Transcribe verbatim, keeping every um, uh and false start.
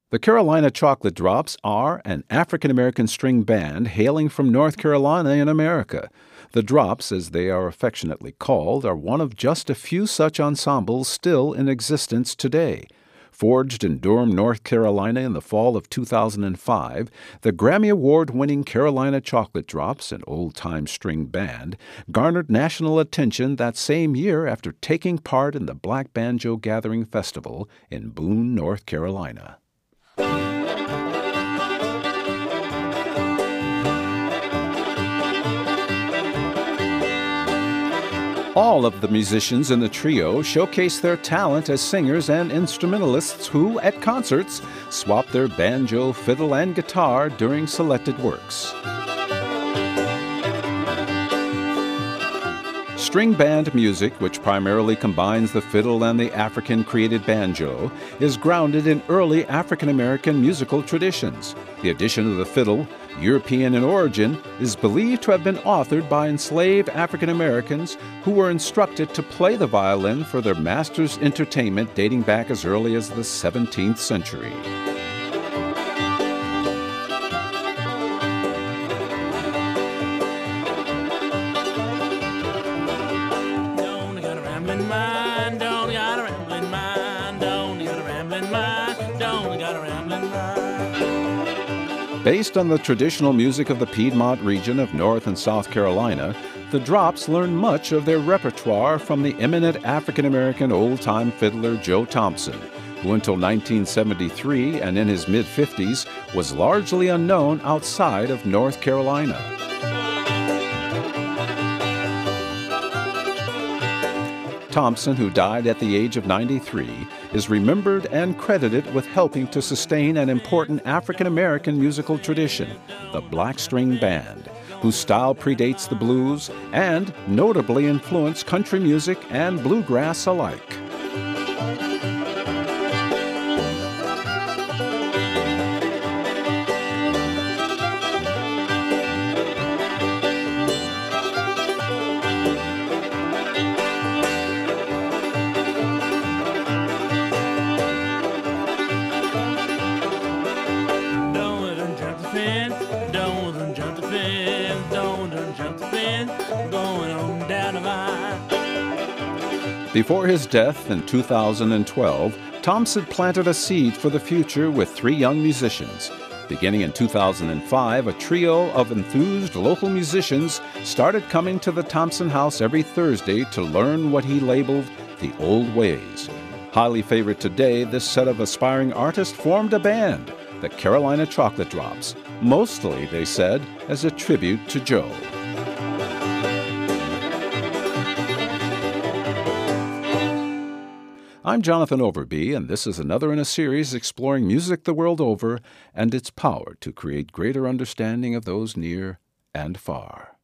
The Carolina Chocolate Drops are an African-American string band hailing from North Carolina in America. The Drops, as they are affectionately called, are one of just a few such ensembles still in existence today. Forged in Durham, North Carolina in the fall of two thousand five, the Grammy Award-winning Carolina Chocolate Drops, an old-time string band, garnered national attention that same year after taking part in the Black Banjo Gathering Festival in Boone, North Carolina. All of the musicians in the trio showcase their talent as singers and instrumentalists who, at concerts, swap their banjo, fiddle, and guitar during selected works. String band music, which primarily combines the fiddle and the African-created banjo, is grounded in early African-American musical traditions. The addition of the fiddle, European in origin, is believed to have been authored by enslaved African-Americans who were instructed to play the violin for their master's entertainment dating back as early as the seventeenth century. Based on the traditional music of the Piedmont region of North and South Carolina, the Drops learned much of their repertoire from the eminent African-American old-time fiddler Joe Thompson, who until nineteen seventy-three and in his mid-fifties was largely unknown outside of North Carolina. Thompson, who died at the age of ninety-three, is remembered and credited with helping to sustain an important African-American musical tradition, the Black String Band, whose style predates the blues and notably influenced country music and bluegrass alike. Before his death in two thousand twelve, Thompson planted a seed for the future with three young musicians. Beginning in two thousand five, a trio of enthused local musicians started coming to the Thompson House every Thursday to learn what he labeled the old ways. Highly favored today, this set of aspiring artists formed a band, the Carolina Chocolate Drops, mostly, they said, as a tribute to Joe. I'm Jonathan Overby, and this is another in a series exploring music the world over and its power to create greater understanding of those near and far.